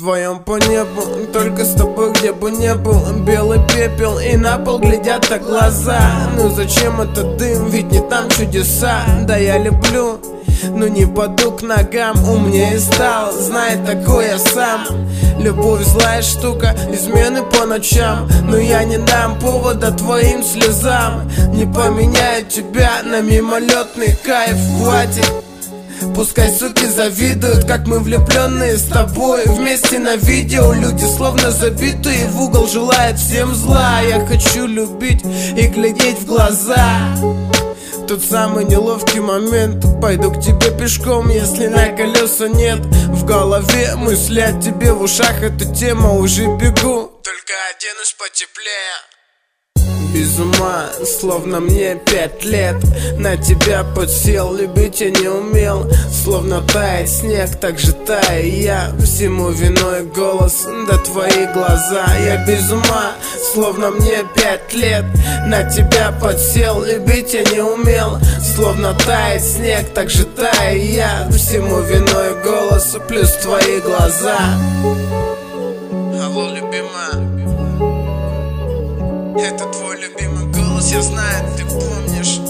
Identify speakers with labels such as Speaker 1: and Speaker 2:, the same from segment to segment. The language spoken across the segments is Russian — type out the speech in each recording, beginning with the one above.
Speaker 1: вдвоем по небу, только с тобой где бы не был. Белый пепел и на пол глядят так глаза. Ну зачем этот дым, ведь не там чудеса. Да я люблю, но не паду к ногам. Умнее стал, знает такое я сам. Любовь злая штука, измены по ночам. Но я не дам повода твоим слезам. Не поменяю тебя на мимолетный кайф, хватит. Пускай суки завидуют, как мы влюбленные с тобой вместе на видео. Люди словно забитые в угол желают всем зла. Я хочу любить и глядеть в глаза. Тот самый неловкий момент, пойду к тебе пешком, если на колеса нет. В голове мысли о тебе, в ушах эта тема, уже бегу, только оденусь потеплее. Без ума, словно мне 5 лет. На тебя подсел, любить я не умел. Словно тает снег, так же таю я. Всему виной голос, да твои глаза. Я без ума, словно мне 5 лет. На тебя подсел, любить я не умел. Словно тает снег, так же таю я. Всему виной голос, плюс твои глаза. Алло, любимая, это твой любимый голос, я знаю, ты помнишь.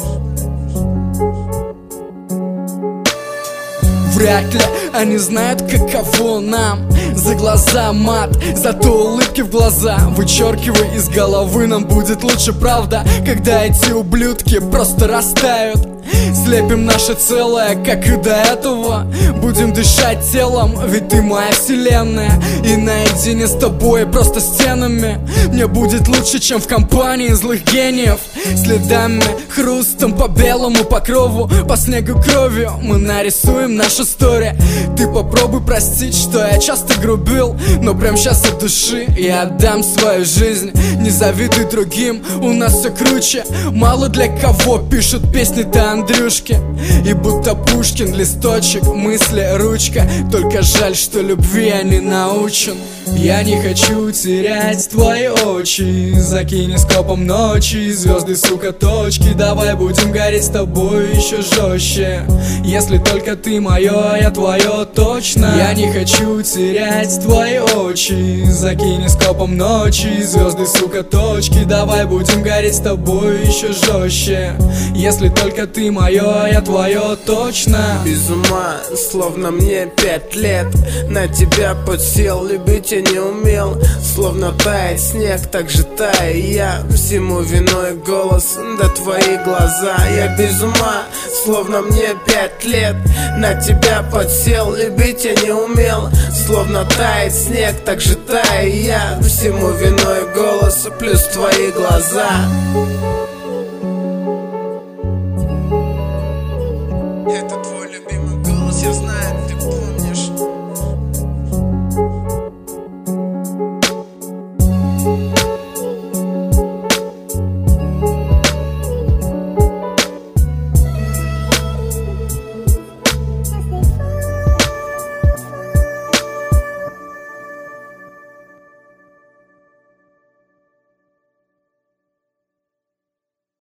Speaker 2: Вряд ли они знают, каково нам. За глаза мат, зато улыбки в глаза. Вычеркивай из головы, нам будет лучше, правда. Когда эти ублюдки просто растают. Слепим наше целое, как и до этого. Будем дышать телом, ведь ты моя вселенная. И наедине с тобой, просто стенами, мне будет лучше, чем в компании злых гениев. Следами, хрустом по белому покрову, по снегу кровью мы нарисуем нашу историю. Ты попробуй простить, что я часто грубил, но прям сейчас от души я отдам свою жизнь. Не завидуй другим, у нас все круче. Мало для кого пишут песни-то Андрюшки. И будто Пушкин, листочек, мысли, ручка. Только жаль, что любви я не научен. Я не хочу терять твои очи. Закинь скопом ночи, звезды, сука, точки. Давай будем гореть с тобой еще жестче. Если только ты мое, я твое точно. Я не хочу терять твои очи. Закинь скопом ночи, звезды, сука, точки. Давай будем гореть с тобой еще жестче. Если только ты мое, я твое точно.
Speaker 1: Без ума, словно мне 5 лет. На тебя подсел, любить я не умел. Словно тает снег, так же таю я. Всему виной голос, да твои глаза. Я без ума, словно мне 5 лет. На тебя подсел, любить я не умел. Словно тает снег, так же таю я. Всему виной голос, плюс твои глаза. Это твой любимый голос, я знаю.